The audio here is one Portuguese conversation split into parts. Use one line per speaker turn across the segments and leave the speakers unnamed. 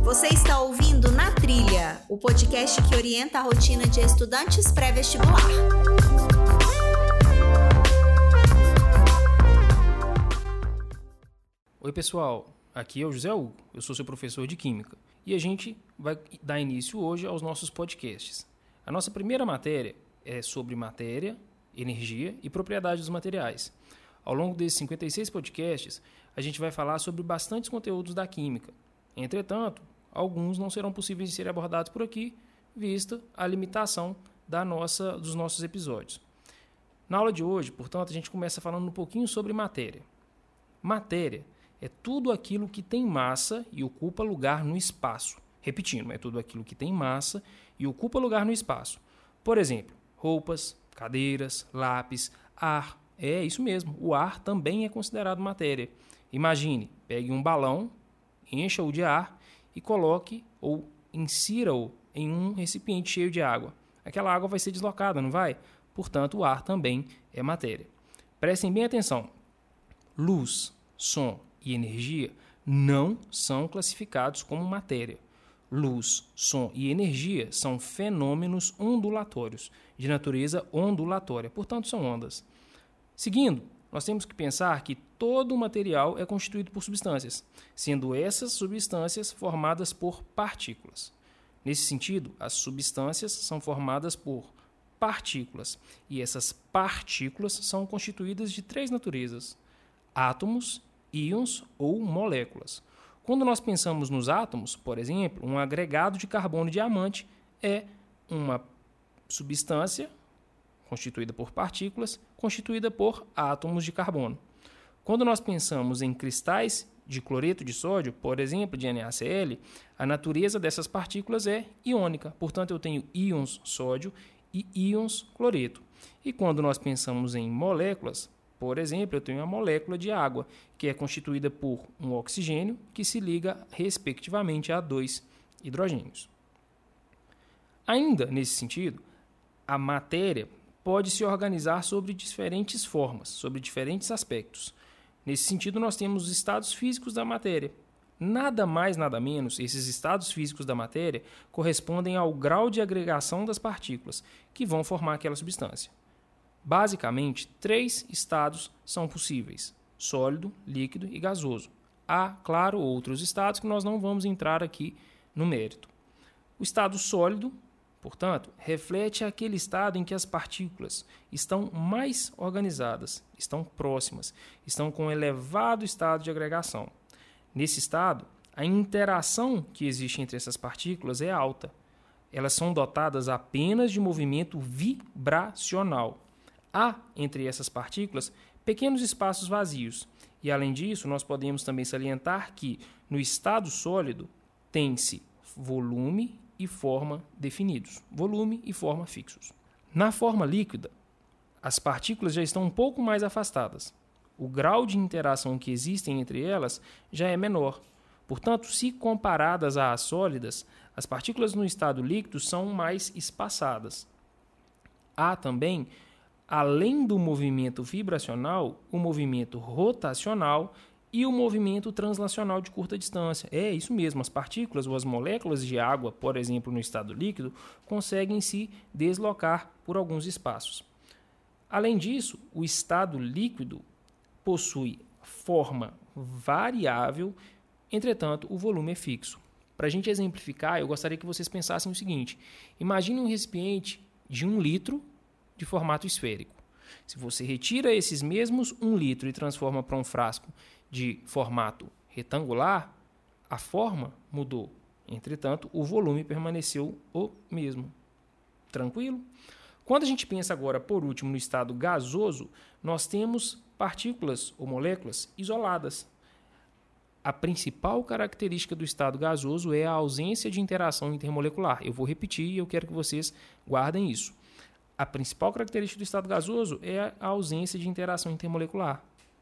Você está ouvindo Na Trilha, o podcast que orienta a rotina de estudantes pré-vestibular.
Oi pessoal, aqui é o José Hugo, eu sou seu professor de Química e a gente vai dar início hoje aos nossos podcasts. A nossa primeira matéria é sobre matéria, energia e propriedades dos materiais. Ao longo desses 56 podcasts, a gente vai falar sobre bastantes conteúdos da Química. Entretanto, alguns não serão possíveis de serem abordados por aqui, vista a limitação dos nossos episódios. Na aula de hoje, portanto, a gente começa falando um pouquinho sobre matéria. Matéria é tudo aquilo que tem massa e ocupa lugar no espaço. Repetindo, é tudo aquilo que tem massa e ocupa lugar no espaço. Por exemplo, roupas, cadeiras, lápis, ar. É isso mesmo, o ar também é considerado matéria. Imagine, pegue um balão, encha-o de ar e coloque ou insira-o em um recipiente cheio de água. Aquela água vai ser deslocada, não vai? Portanto, o ar também é matéria. Prestem bem atenção. Luz, som e energia não são classificados como matéria. Luz, som e energia são fenômenos ondulatórios, de natureza ondulatória, portanto são ondas. Seguindo, nós temos que pensar que todo material é constituído por substâncias, sendo essas substâncias formadas por partículas. Nesse sentido, as substâncias são formadas por partículas, e essas partículas são constituídas de três naturezas: átomos, íons ou moléculas. Quando nós pensamos nos átomos, por exemplo, um agregado de carbono e diamante é uma substância constituída por partículas, constituída por átomos de carbono. Quando nós pensamos em cristais de cloreto de sódio, por exemplo, de NaCl, a natureza dessas partículas é iônica. Portanto, eu tenho íons sódio e íons cloreto. E quando nós pensamos em moléculas, por exemplo, eu tenho a molécula de água, que é constituída por um oxigênio que se liga, respectivamente, a dois hidrogênios. Ainda nesse sentido, a matéria pode se organizar sobre diferentes formas, sobre diferentes aspectos. Nesse sentido, nós temos os estados físicos da matéria. Nada mais, nada menos, esses estados físicos da matéria correspondem ao grau de agregação das partículas que vão formar aquela substância. Basicamente, três estados são possíveis: sólido, líquido e gasoso. Há, claro, outros estados que nós não vamos entrar aqui no mérito. O estado sólido, portanto, reflete aquele estado em que as partículas estão mais organizadas, estão próximas, estão com um elevado estado de agregação. Nesse estado, a interação que existe entre essas partículas é alta. Elas são dotadas apenas de movimento vibracional. Há, entre essas partículas, pequenos espaços vazios. E, além disso, nós podemos também salientar que, no estado sólido, tem-se volume e forma definidos, volume e forma fixos. Na forma líquida, as partículas já estão um pouco mais afastadas. O grau de interação que existem entre elas já é menor. Portanto, se comparadas às sólidas, as partículas no estado líquido são mais espaçadas. Há também, além do movimento vibracional, o movimento rotacional e o movimento translacional de curta distância. É isso mesmo, as partículas ou as moléculas de água, por exemplo, no estado líquido, conseguem se deslocar por alguns espaços. Além disso, o estado líquido possui forma variável, entretanto, o volume é fixo. Para a gente exemplificar, eu gostaria que vocês pensassem o seguinte: imagine um recipiente de 1 litro de formato esférico. Se você retira esses mesmos 1 litro e transforma para um frasco de formato retangular, a forma mudou. Entretanto, o volume permaneceu o mesmo. Tranquilo? Quando a gente pensa agora, por último, no estado gasoso, nós temos partículas ou moléculas isoladas. A principal característica do estado gasoso é a ausência de interação intermolecular. Eu vou repetir e eu quero que vocês guardem isso. A principal característica do estado gasoso é a ausência de interação intermolecular.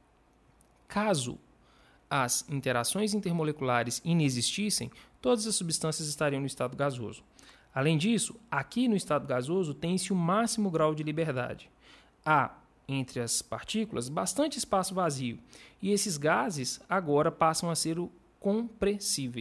Caso as interações intermoleculares inexistissem, todas as substâncias estariam no estado gasoso. Além disso, aqui no estado gasoso tem-se o máximo grau de liberdade. Há, entre as partículas, bastante espaço vazio, e esses gases agora passam a ser compressíveis.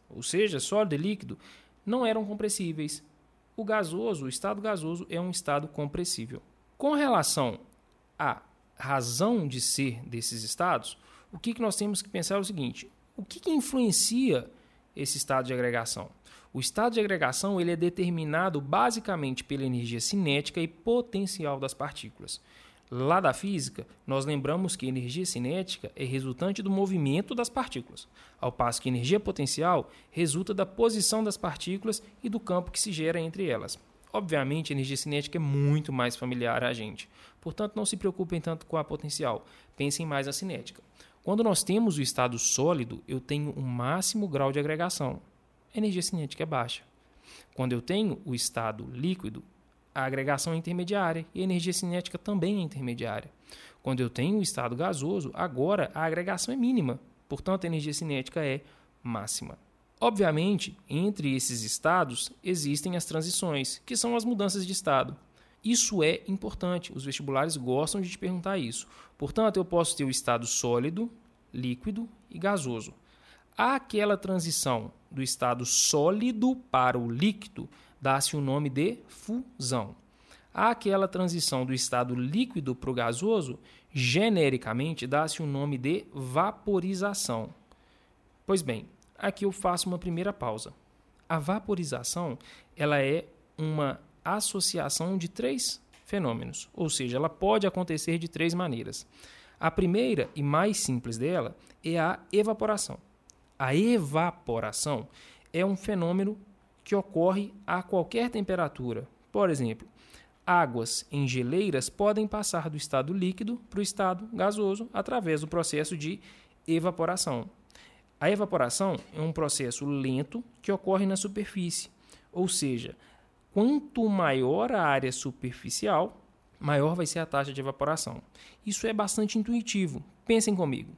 ou seja, sólido e líquido, não eram compressíveis. O gasoso, o estado gasoso, é um estado compressível. Com relação à razão de ser desses estados, o que nós temos que pensar é o seguinte: o que influencia esse estado de agregação? O estado de agregação ele é determinado basicamente pela energia cinética e potencial das partículas. Lá da física, nós lembramos que a energia cinética é resultante do movimento das partículas, ao passo que a energia potencial resulta da posição das partículas e do campo que se gera entre elas. Obviamente, a energia cinética é muito mais familiar a gente, portanto, não se preocupem tanto com a potencial, pensem mais na cinética. Quando nós temos o estado sólido, eu tenho um máximo grau de agregação. A energia cinética é baixa. Quando eu tenho o estado líquido, a agregação é intermediária e a energia cinética também é intermediária. Quando eu tenho o estado gasoso, agora a agregação é mínima, portanto a energia cinética é máxima. Obviamente, entre esses estados existem as transições, que são as mudanças de estado. Isso é importante, os vestibulares gostam de te perguntar isso. Portanto, eu posso ter o estado sólido, líquido e gasoso. Àquela transição do estado sólido para o líquido, dá-se o nome de fusão. Àquela transição do estado líquido para o gasoso, genericamente, dá-se o nome de vaporização. Pois bem, aqui eu faço uma primeira pausa. A vaporização ela é uma associação de 3 fenômenos, ou seja, ela pode acontecer de 3 maneiras. A primeira e mais simples dela é a evaporação. A evaporação é um fenômeno que ocorre a qualquer temperatura. Por exemplo, águas em geleiras podem passar do estado líquido para o estado gasoso através do processo de evaporação. A evaporação é um processo lento que ocorre na superfície, ou seja, quanto maior a área superficial, maior vai ser a taxa de evaporação. Isso é bastante intuitivo. Pensem comigo.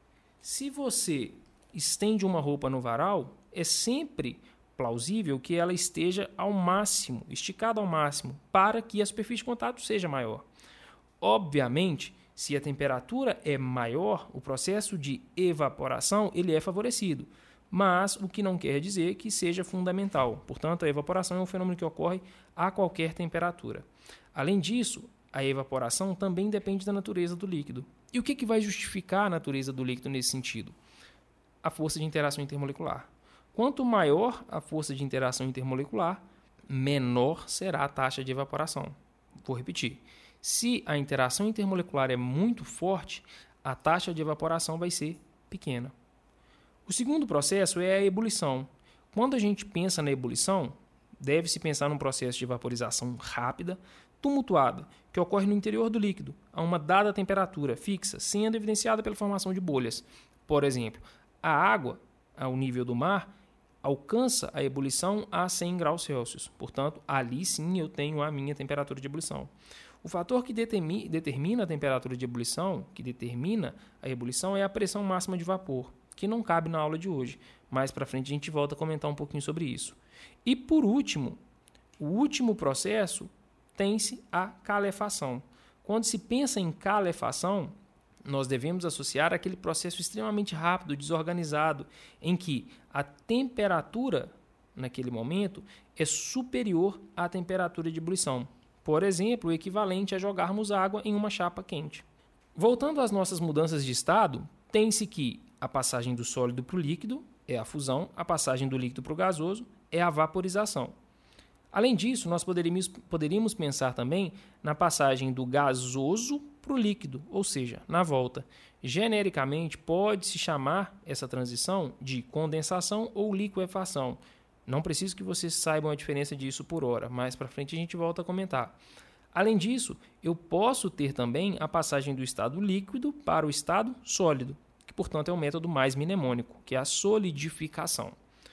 Se você estende uma roupa no varal, é sempre plausível que ela esteja ao máximo, esticada ao máximo, para que a superfície de contato seja maior. Obviamente, se a temperatura é maior, o processo de evaporação ele é favorecido, mas o que não quer dizer que seja fundamental. Portanto, a evaporação é um fenômeno que ocorre a qualquer temperatura. Além disso, a evaporação também depende da natureza do líquido. E o que vai justificar a natureza do líquido nesse sentido? A força de interação intermolecular. Quanto maior a força de interação intermolecular, menor será a taxa de evaporação. Vou repetir. Se a interação intermolecular é muito forte, a taxa de evaporação vai ser pequena. O segundo processo é a ebulição. Quando a gente pensa na ebulição, deve-se pensar num processo de vaporização rápida, tumultuada, que ocorre no interior do líquido, a uma dada temperatura fixa, sendo evidenciada pela formação de bolhas. Por exemplo, a água, ao nível do mar, alcança a ebulição a 100 graus Celsius. Portanto, ali sim eu tenho a minha temperatura de ebulição. O fator que determina a temperatura de ebulição, que determina a ebulição, é a pressão máxima de vapor, que não cabe na aula de hoje. Mais para frente a gente volta a comentar um pouquinho sobre isso. E por último, o último processo tem-se a calefação. Quando se pensa em calefação, nós devemos associar aquele processo extremamente rápido, desorganizado, em que a temperatura, naquele momento, é superior à temperatura de ebulição. Por exemplo, o equivalente a jogarmos água em uma chapa quente. Voltando às nossas mudanças de estado, tem-se que a passagem do sólido para o líquido é a fusão, a passagem do líquido para o gasoso é a vaporização. Além disso, nós poderíamos pensar também na passagem do gasoso para o líquido, ou seja, na volta. Genericamente, pode-se chamar essa transição de condensação ou liquefação. Não preciso que vocês saibam a diferença disso por hora, mais para frente a gente volta a comentar. Além disso, eu posso ter também a passagem do estado líquido para o estado sólido, que, portanto, é o método mais mnemônico, que é a solidificação.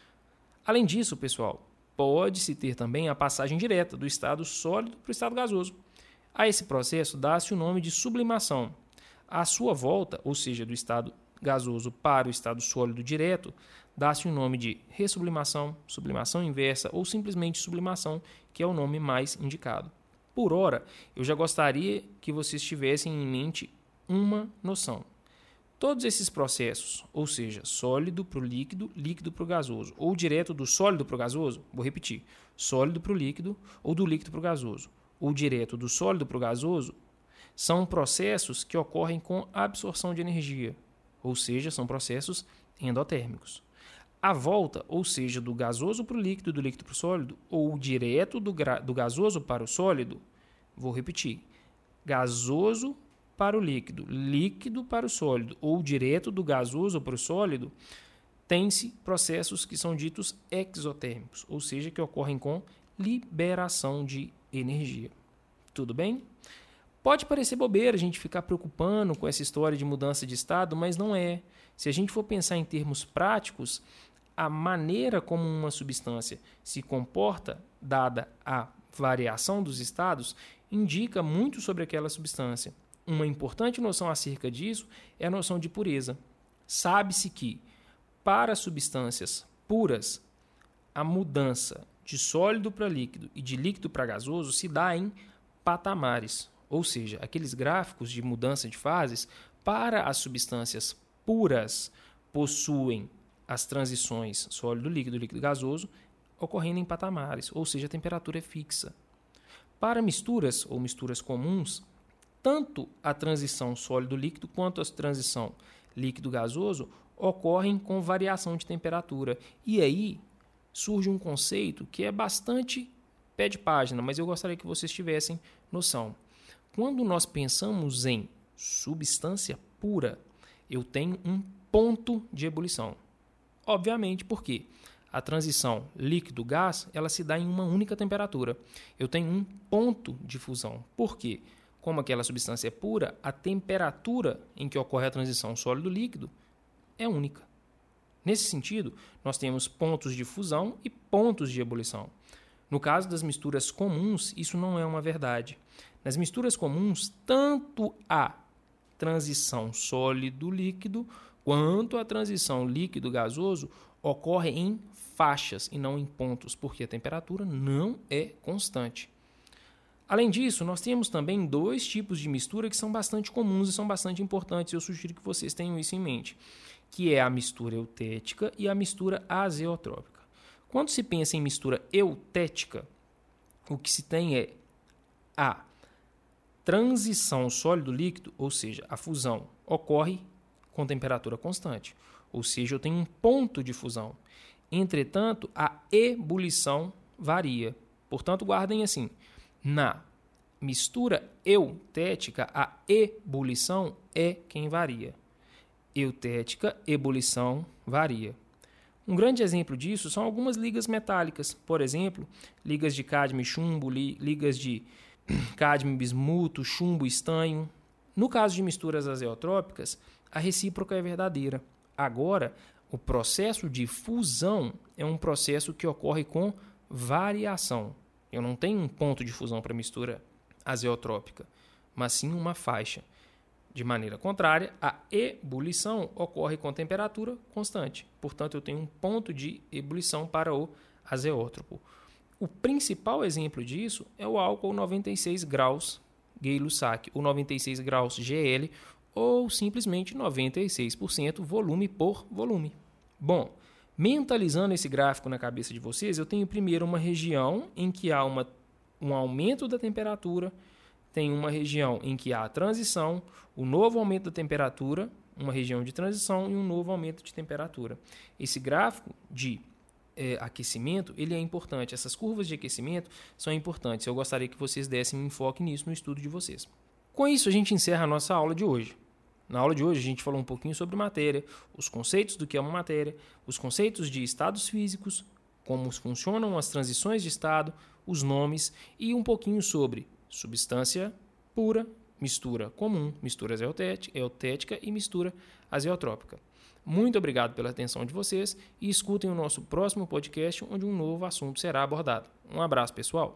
Além disso, pessoal, pode-se ter também a passagem direta do estado sólido para o estado gasoso. A esse processo dá-se o nome de sublimação. A sua volta, ou seja, do estado gasoso para o estado sólido direto, dá-se o nome de ressublimação, sublimação inversa ou simplesmente sublimação, que é o nome mais indicado. Por ora, eu já gostaria que vocês tivessem em mente uma noção. Todos esses processos, ou seja, sólido para o líquido, líquido para o gasoso, ou direto do sólido para o gasoso, vou repetir, sólido para o líquido ou do líquido para o gasoso, ou direto do sólido para o gasoso, são processos que ocorrem com absorção de energia, ou seja, são processos endotérmicos. A volta, ou seja, do gasoso para o líquido, do líquido para o sólido, ou direto do gasoso para o sólido, vou repetir, gasoso para o líquido, líquido para o sólido, ou direto do gasoso para o sólido, tem-se processos que são ditos exotérmicos, ou seja, que ocorrem com liberação de energia. Tudo bem? Pode parecer bobeira a gente ficar preocupando com essa história de mudança de estado, mas não é. Se a gente for pensar em termos práticos, a maneira como uma substância se comporta, dada a variação dos estados, indica muito sobre aquela substância. Uma importante noção acerca disso é a noção de pureza. Sabe-se que, para substâncias puras, a mudança de sólido para líquido e de líquido para gasoso se dá em patamares, ou seja, aqueles gráficos de mudança de fases para as substâncias puras possuem as transições sólido, líquido, líquido, gasoso ocorrendo em patamares, ou seja, a temperatura é fixa. Para misturas ou misturas comuns, tanto a transição sólido-líquido quanto a transição líquido-gasoso ocorrem com variação de temperatura. E aí surge um conceito que é bastante pé de página, mas eu gostaria que vocês tivessem noção. Quando nós pensamos em substância pura, eu tenho um ponto de ebulição. Obviamente, por quê? A transição líquido-gás ela se dá em uma única temperatura. Eu tenho um ponto de fusão. Por quê? Como aquela substância é pura, a temperatura em que ocorre a transição sólido-líquido é única. Nesse sentido, nós temos pontos de fusão e pontos de ebulição. No caso das misturas comuns, isso não é uma verdade. Nas misturas comuns, tanto a transição sólido-líquido quanto a transição líquido-gasoso ocorre em faixas e não em pontos, porque a temperatura não é constante. Além disso, nós temos também dois tipos de mistura que são bastante comuns e são bastante importantes. Eu sugiro que vocês tenham isso em mente, que é a mistura eutética e a mistura azeotrópica. Quando se pensa em mistura eutética, o que se tem é a transição sólido-líquido, ou seja, a fusão, ocorre com temperatura constante, ou seja, eu tenho um ponto de fusão. Entretanto, a ebulição varia. Portanto, guardem assim, na mistura eutética, a ebulição é quem varia. Eutética, ebulição, varia. Um grande exemplo disso são algumas ligas metálicas, por exemplo, ligas de cádmio e chumbo, ligas de cádmio e bismuto, chumbo e estanho. No caso de misturas azeotrópicas, a recíproca é verdadeira. Agora, o processo de fusão é um processo que ocorre com variação. Eu não tenho um ponto de fusão para mistura azeotrópica, mas sim uma faixa. De maneira contrária, a ebulição ocorre com temperatura constante. Portanto, eu tenho um ponto de ebulição para o azeótropo. O principal exemplo disso é o álcool 96 graus Gay-Lussac, ou 96 graus GL, ou simplesmente 96% volume por volume. Bom, mentalizando esse gráfico na cabeça de vocês, eu tenho primeiro uma região em que há um aumento da temperatura, tem uma região em que há a transição, o novo aumento da temperatura, uma região de transição e um novo aumento de temperatura. Esse gráfico de aquecimento, ele é importante. Essas curvas de aquecimento são importantes. Eu gostaria que vocês dessem um enfoque nisso no estudo de vocês. Com isso, a gente encerra a nossa aula de hoje. Na aula de hoje, a gente falou um pouquinho sobre matéria, os conceitos do que é uma matéria, os conceitos de estados físicos, como funcionam as transições de estado, os nomes e um pouquinho sobre substância pura, mistura comum, mistura eutética e mistura azeotrópica. Muito obrigado pela atenção de vocês e escutem o nosso próximo podcast, onde um novo assunto será abordado. Um abraço, pessoal!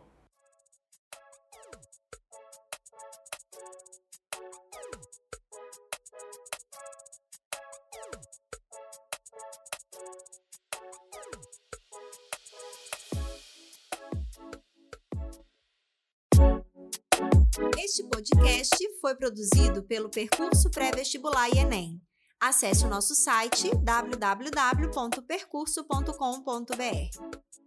Este podcast foi produzido pelo Percurso Pré-Vestibular e Enem. Acesse o nosso site www.percurso.com.br.